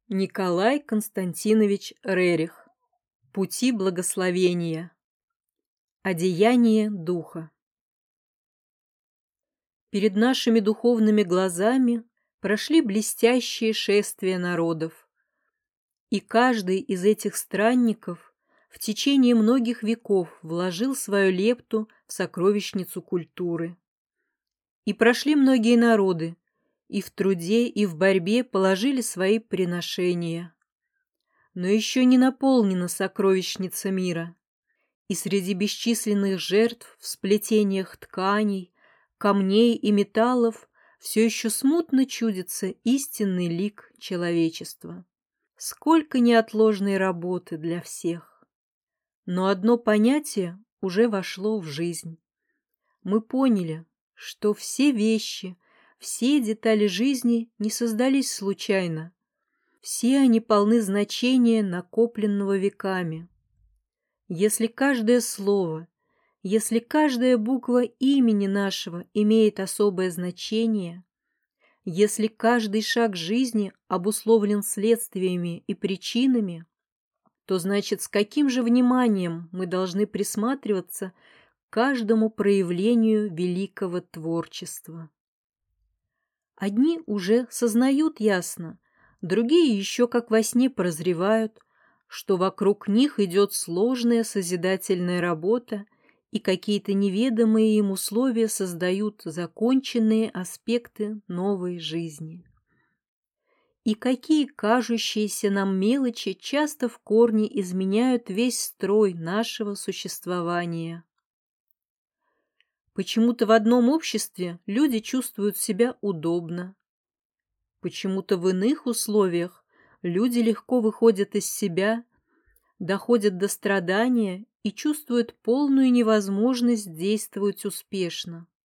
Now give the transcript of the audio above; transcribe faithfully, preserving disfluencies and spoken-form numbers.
Николай Константинович Рерих. Пути благословения. Одеяние духа. Перед нашими духовными глазами прошли блестящие шествия народов, и каждый из этих странников в течение многих веков вложил свою лепту в сокровищницу культуры. И прошли многие народы, и в труде, и в борьбе положили свои приношения. Но еще не наполнена сокровищница мира, и среди бесчисленных жертв в сплетениях тканей, камней и металлов все еще смутно чудится истинный лик человечества. Сколько неотложной работы для всех! Но одно понятие уже вошло в жизнь. Мы поняли, что все вещи, все детали жизни не создались случайно. Все они полны значения, накопленного веками. Если каждое слово, если каждая буква имени нашего имеет особое значение, если каждый шаг жизни обусловлен следствиями и причинами, то значит, с каким же вниманием мы должны присматриваться к каждому проявлению великого творчества. Одни уже сознают ясно, другие еще как во сне прозревают, что вокруг них идет сложная созидательная работа, и какие-то неведомые им условия создают законченные аспекты новой жизни. И какие кажущиеся нам мелочи часто в корне изменяют весь строй нашего существования. Почему-то в одном обществе люди чувствуют себя удобно. Почему-то в иных условиях люди легко выходят из себя, доходят до страдания и чувствуют полную невозможность действовать успешно.